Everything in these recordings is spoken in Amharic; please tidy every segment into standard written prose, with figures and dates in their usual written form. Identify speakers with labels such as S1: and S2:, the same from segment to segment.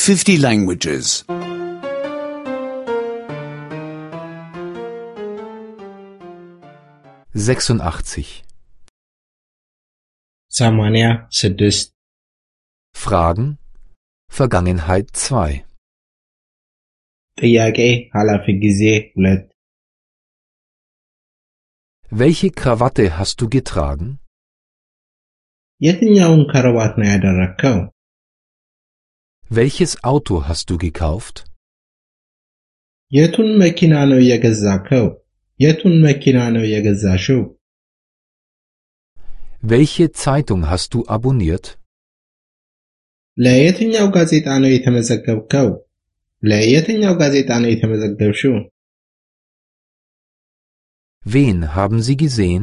S1: 50 languages.
S2: 86.
S3: 86
S2: Fragen Vergangenheit 2.
S3: ጥያቄ ኃላፊ ጊዜ 2
S2: Welche Krawatte hast du getragen?
S3: የትኛውን ከረባት ነው ያደረከው?
S2: Welches Auto hast du gekauft?
S3: የቱን መኪና ነው የገዛከው? የቱን መኪና ነው የገዛሽው?
S2: Welche Zeitung hast du abonniert?
S3: ለየትኛው ጋዜጣ ነው የተመዘገብከው? ለየትኛው ጋዜጣ ነው የተመዘገብሽው?
S2: Wen haben Sie gesehen?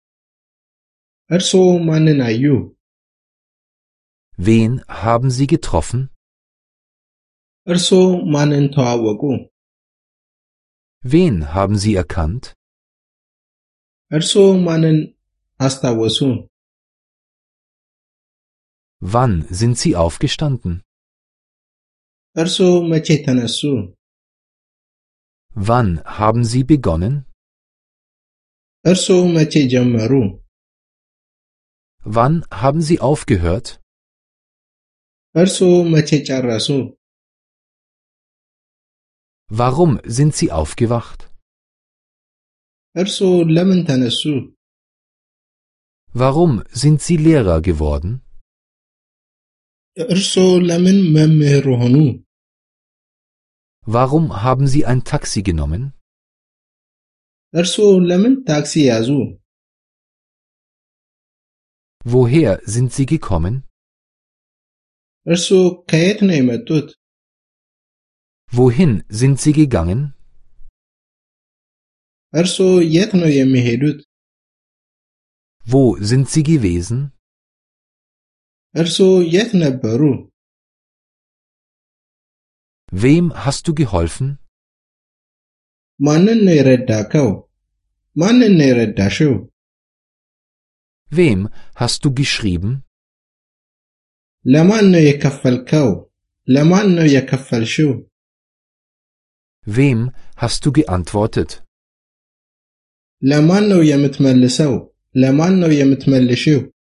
S3: እርስዎ ማንን አዩ?
S2: Wen haben Sie getroffen?
S3: እርስዎ ማንን ተዋወቁ?
S2: Wen haben Sie erkannt?
S3: እርስዎ ማንን አስታወሱ?
S2: Wann sind Sie aufgestanden?
S3: እርስዎ መቼ ተነሱ?
S2: Wann haben Sie begonnen?
S3: እርስዎ መቼ ጀመሩ?
S2: Wann haben Sie aufgehört?
S3: እርስዎ መቼ ጨረሱ?
S2: Warum sind Sie aufgewacht?
S3: እርስዎ ለምን ተነሱ?
S2: Warum sind Sie Lehrer geworden?
S3: እርስዎ ለምን መምህር ሆኑ?
S2: Warum haben Sie ein Taxi genommen?
S3: እርስዎ ለምን ታክሲ ያዙ?
S2: Woher sind Sie gekommen?
S3: እርስዎ ከየት ነው የመጡት?
S2: Wohin sind Sie gegangen?
S3: እርስዎ የት ነው የሚሄዱት?
S2: Wo sind Sie gewesen?
S3: እርስዎ የት ነበሩ?
S2: Wem hast du geholfen?
S3: ማንን ነው የረዳከው? ማንን ነው የረዳሽው?
S2: Wem hast du geschrieben?
S3: ለማን ነው የከፈልከው? ለማን ነው የከፈልሽው?
S2: Wem hast du geantwortet?
S3: ለማን ነው የምትመልሰው? ለማን ነው የምትመልሽው?